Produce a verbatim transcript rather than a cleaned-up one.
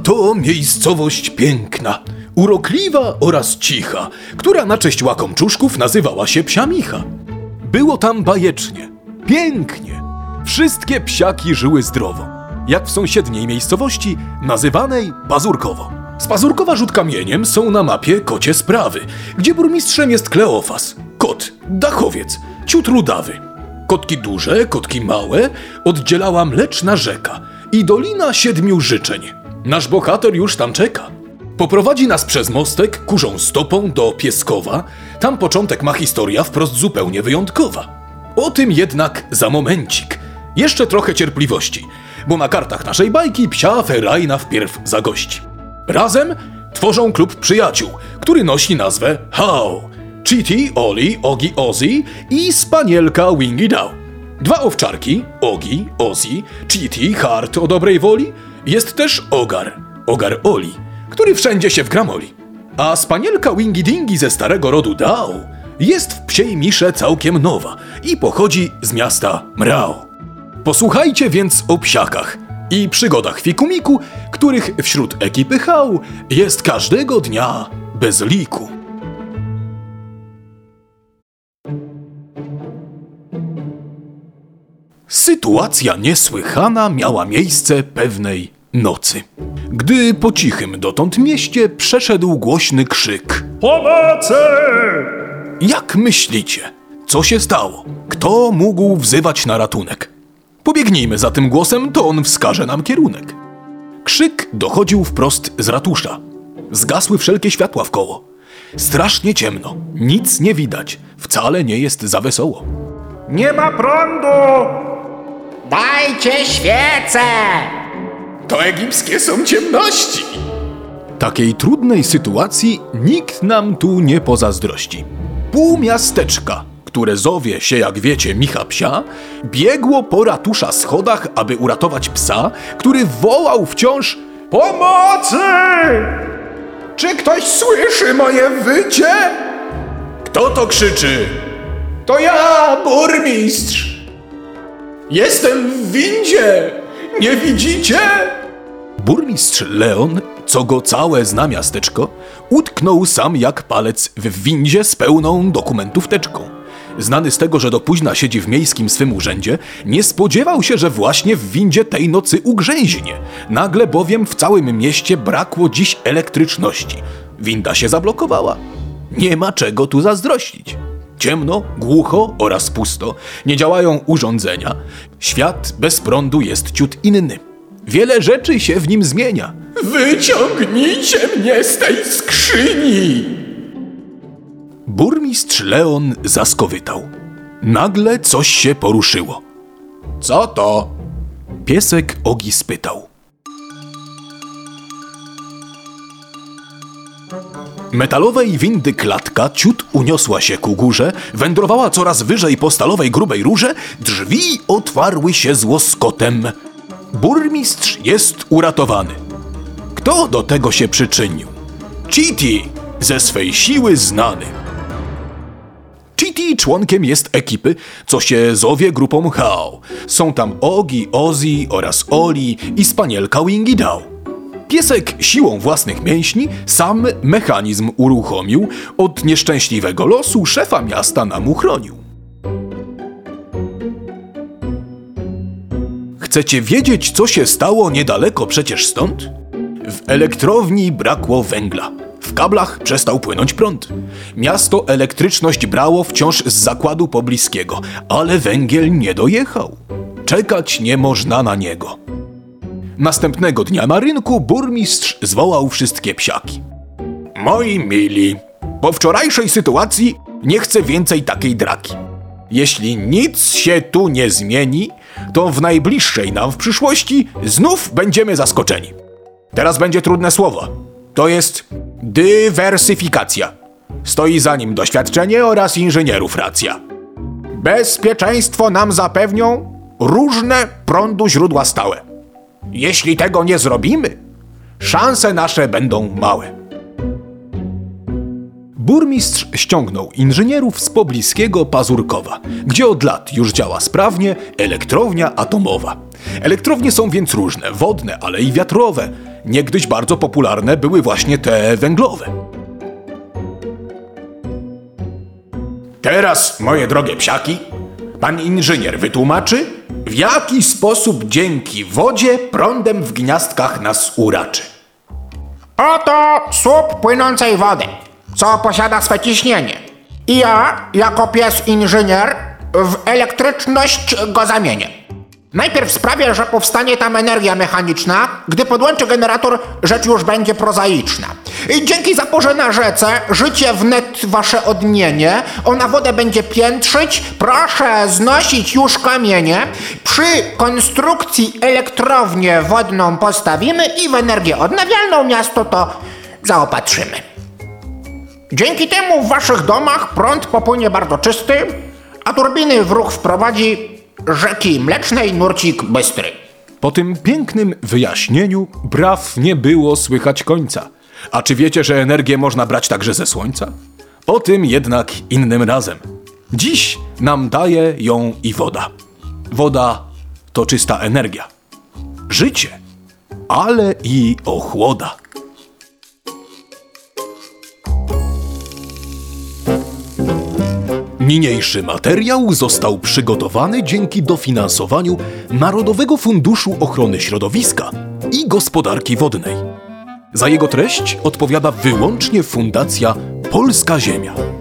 To miejscowość piękna, urokliwa oraz cicha, która na cześć łakomczuszków nazywała się Psia Micha. Było tam bajecznie, pięknie. Wszystkie psiaki żyły zdrowo, jak w sąsiedniej miejscowości nazywanej Pazurkowo. Z Pazurkowa rzut kamieniem są na mapie kocie sprawy, gdzie burmistrzem jest Kleofas, kot, dachowiec, ciut rudawy. Kotki duże, kotki małe oddzielała mleczna rzeka i Dolina Siedmiu Życzeń. Nasz bohater już tam czeka. Poprowadzi nas przez mostek kurzą stopą do Pieskowa. Tam początek ma historia wprost zupełnie wyjątkowa. O tym jednak za momencik. Jeszcze trochę cierpliwości, bo na kartach naszej bajki psia ferajna wpierw zagości. Razem tworzą klub przyjaciół, który nosi nazwę How. Chitty, Oli, Ogi, Ozzy i spanielka Wingy Dow. Dwa owczarki, Ogi, Ozzy, Chitty, Hart o dobrej woli. Jest też Ogar, Ogar Oli, który wszędzie się wgramoli. A spanielka Wingy Dingy ze starego rodu Dow jest w psiej misze całkiem nowa i pochodzi z miasta Mrao. Posłuchajcie więc o psiakach i przygodach fikumiku, których wśród ekipy How jest każdego dnia bez liku. Sytuacja niesłychana miała miejsce pewnej nocy, gdy po cichym dotąd mieście przeszedł głośny krzyk. Pomocy! Jak myślicie, co się stało? Kto mógł wzywać na ratunek? Pobiegnijmy za tym głosem, to on wskaże nam kierunek. Krzyk dochodził wprost z ratusza. Zgasły wszelkie światła wkoło. Strasznie ciemno, nic nie widać, wcale nie jest za wesoło. Nie ma prądu! Dajcie świecę! To egipskie są ciemności! Takiej trudnej sytuacji nikt nam tu nie pozazdrości. Pół miasteczka, które zowie się, jak wiecie, Micha Psia, biegło po ratusza schodach, aby uratować psa, który wołał wciąż: Pomocy! Czy ktoś słyszy moje wycie? Kto to krzyczy? To ja, burmistrz! Jestem w windzie! Nie widzicie? Burmistrz Leon, co go całe zna miasteczko, utknął sam jak palec w windzie z pełną dokumentów teczką. Znany z tego, że do późna siedzi w miejskim swym urzędzie, nie spodziewał się, że właśnie w windzie tej nocy ugrzęźnie. Nagle bowiem w całym mieście brakło dziś elektryczności. Winda się zablokowała. Nie ma czego tu zazdrościć. Ciemno, głucho oraz pusto, nie działają urządzenia. Świat bez prądu jest ciut inny. Wiele rzeczy się w nim zmienia. Wyciągnijcie mnie z tej skrzyni! Burmistrz Leon zaskowytał. Nagle coś się poruszyło. Co to? Piesek Ogi spytał. Metalowej windy klatka ciut uniosła się ku górze, wędrowała coraz wyżej po stalowej grubej rurze, drzwi otwarły się z łoskotem. Burmistrz jest uratowany. Kto do tego się przyczynił? Chitty, ze swej siły znany. Chitty członkiem jest ekipy, co się zowie grupą How. Są tam Ogi, Ozzy oraz Oli i spanielka Wingy Dow. Piesek siłą własnych mięśni sam mechanizm uruchomił, od nieszczęśliwego losu szefa miasta nam uchronił. Chcecie wiedzieć, co się stało niedaleko przecież stąd? W elektrowni brakło węgla. W kablach przestał płynąć prąd. Miasto elektryczność brało wciąż z zakładu pobliskiego, ale węgiel nie dojechał. Czekać nie można na niego. Następnego dnia na rynku burmistrz zwołał wszystkie psiaki. Moi mili, po wczorajszej sytuacji nie chcę więcej takiej draki. Jeśli nic się tu nie zmieni, to w najbliższej nam w przyszłości znów będziemy zaskoczeni. Teraz będzie trudne słowo. To jest dywersyfikacja. Stoi za nim doświadczenie oraz inżynierów racja. Bezpieczeństwo nam zapewnią różne prądu źródła stałe. Jeśli tego nie zrobimy, szanse nasze będą małe. Burmistrz ściągnął inżynierów z pobliskiego Pazurkowa, gdzie od lat już działa sprawnie elektrownia atomowa. Elektrownie są więc różne, wodne, ale i wiatrowe. Niegdyś bardzo popularne były właśnie te węglowe. Teraz, moje drogie psiaki, pan inżynier wytłumaczy, w jaki sposób dzięki wodzie prądem w gniazdkach nas uraczy. Oto słup płynącej wody, co posiada swe ciśnienie. I ja, jako pies inżynier, w elektryczność go zamienię. Najpierw sprawię, że powstanie tam energia mechaniczna. Gdy podłączę generator, rzecz już będzie prozaiczna. I dzięki zaporze na rzece, życie wnet wasze odmienię. Ona wodę będzie piętrzyć. Proszę znosić już kamienie. Przy konstrukcji elektrownię wodną postawimy i w energię odnawialną miasto to zaopatrzymy. Dzięki temu w waszych domach prąd popłynie bardzo czysty, a turbiny w ruch wprowadzi rzeki Mlecznej nurcik bystry. Po tym pięknym wyjaśnieniu braw nie było słychać końca. A czy wiecie, że energię można brać także ze słońca? O tym jednak innym razem. Dziś nam daje ją i woda. Woda to czysta energia. Życie, ale i ochłoda. Niniejszy materiał został przygotowany dzięki dofinansowaniu Narodowego Funduszu Ochrony Środowiska i Gospodarki Wodnej. Za jego treść odpowiada wyłącznie Fundacja Polska Ziemia.